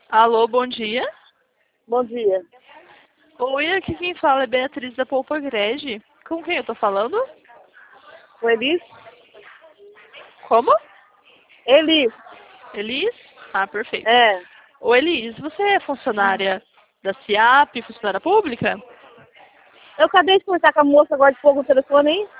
Alô, bom dia. Bom dia. Oi, aqui quem fala é Beatriz da Polpa Grege. Com quem eu tô falando? O Elis? Como? Elis? Elis? Ah, perfeito. É. Ô, Elis, você é funcionária da CIAP, funcionária pública? Eu acabei de conversar com a moça agora de pouco no telefone aí.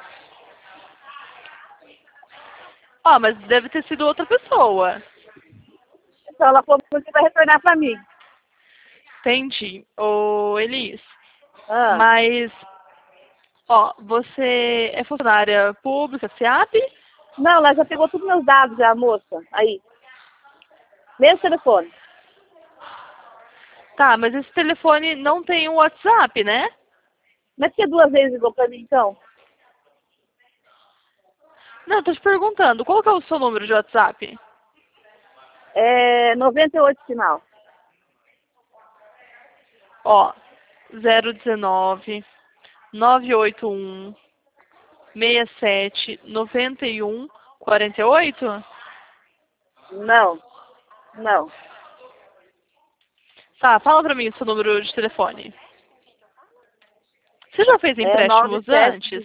Ah, mas deve ter sido outra pessoa. Então ela falou que vai retornar pra mim. Entendi. Ô, Elis, Ah. mas, ó, você é funcionária pública, CIAP? Não, ela já pegou todos os meus dados já, a moça. Aí. Mesmo telefone. Tá, mas esse telefone não tem um WhatsApp, né? Mas por que 2 vezes ligou pra mim, então? Não, tô te perguntando, qual que é o seu número de WhatsApp? É 98 final. Ó, 019 981 67 91 48? Não. Não. Tá, fala pra mim o seu número de telefone. Você já fez É empréstimos 97 antes?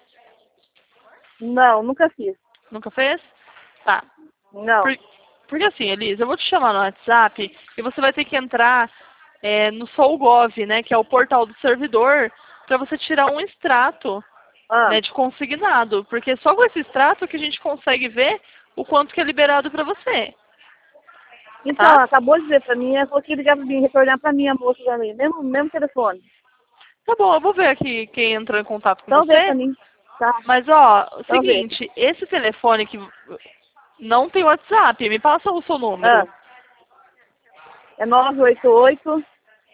Não, nunca fiz. Nunca fez? Tá. Não. Porque assim, Elisa, eu vou te chamar no WhatsApp e você vai ter que entrar no SolGov, né, que é o portal do servidor, pra você tirar um extrato, Ah. né, de consignado. Porque só com esse extrato que a gente consegue ver o quanto que é liberado pra você. Então, Tá? ela acabou de dizer pra mim, ela falou que ia ligar pra mim, retornar pra mim, a moça pra mim. Mesmo telefone. Tá bom, eu vou ver aqui quem entrou em contato com Então vê pra você. mim. Tá. Mas, ó, o Então vê. seguinte, esse telefone que não tem WhatsApp, me passa o seu Ah. número. É 988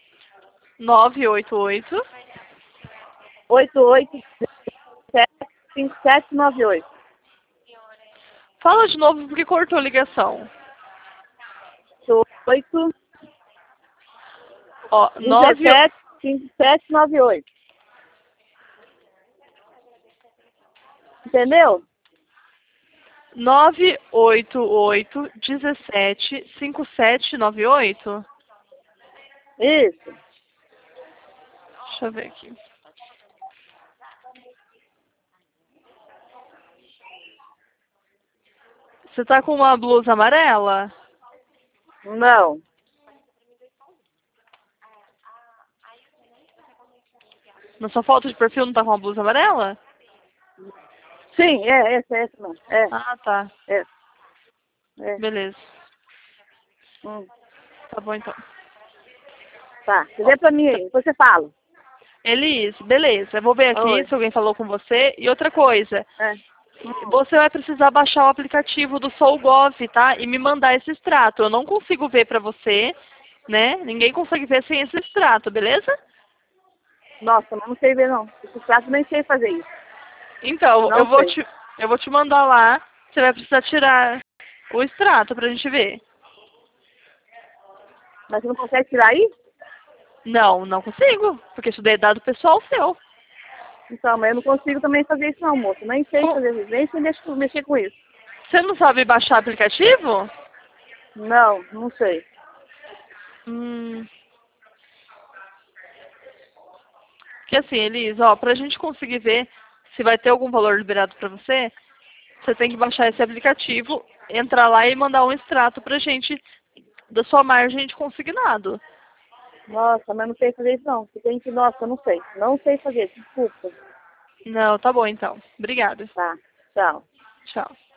988 88 5798. Fala de novo porque cortou a ligação. 8 Ó, 17 5798. Entendeu? 988 17 5798? Isso. Deixa eu ver aqui. Você tá com uma blusa amarela? Não. Na sua foto de perfil não tá com uma blusa amarela? Sim, essa não. Ah, tá. É. É. Beleza. Hum. Tá bom então. Tá. Você vê pra mim aí, depois você fala. Elis, beleza. Eu vou ver aqui Oi. se alguém falou com você. E outra coisa, É. você vai precisar baixar o aplicativo do SolGov, tá? E me mandar esse extrato. Eu não consigo ver pra você, né? Ninguém consegue ver sem esse extrato, beleza? Nossa, mas não sei ver não. Esse prato nem sei fazer isso. Então, Não sei. eu vou te mandar lá. Você vai precisar tirar o extrato pra gente ver. Mas você não consegue tirar aí? Não, não consigo. Porque isso daí é dado pessoal seu. Então, mas eu não consigo também fazer isso não, moço. Nem sei Com- fazer isso. Nem sei mexer com isso. Você não sabe baixar aplicativo? Não, não sei. Hum. Porque assim, Elis, ó, pra gente conseguir ver se vai ter algum valor liberado pra você, você tem que baixar esse aplicativo, entrar lá e mandar um extrato pra gente da sua margem de consignado. Nossa, mas não sei fazer isso não. Você tem que, nossa, eu não sei. Não sei fazer, desculpa. Não, tá bom então. Obrigada. Tá, tchau. Tchau.